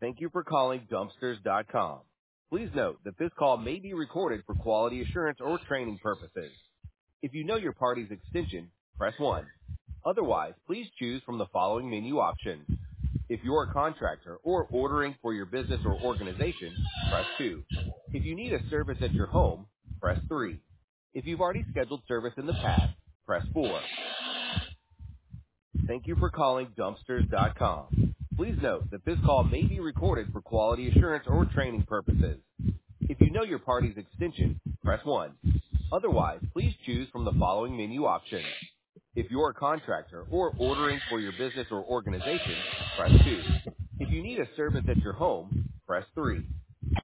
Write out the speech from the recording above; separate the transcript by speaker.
Speaker 1: Thank you for calling dumpsters.com. Please note that this call may be recorded for quality assurance or training purposes. If you know your party's extension, press 1. Otherwise, please choose from the following menu options. If you're a contractor or ordering for your business or organization, press 2. If you need a service at your home, press 3. If you've already scheduled service in the past, press 4. Thank you for calling dumpsters.com. Please note that this call may be recorded for quality assurance or training purposes. If you know your party's extension, press 1. Otherwise, please choose from the following menu options. If you're a contractor or ordering for your business or organization, press 2. If you need a service at your home, press 3.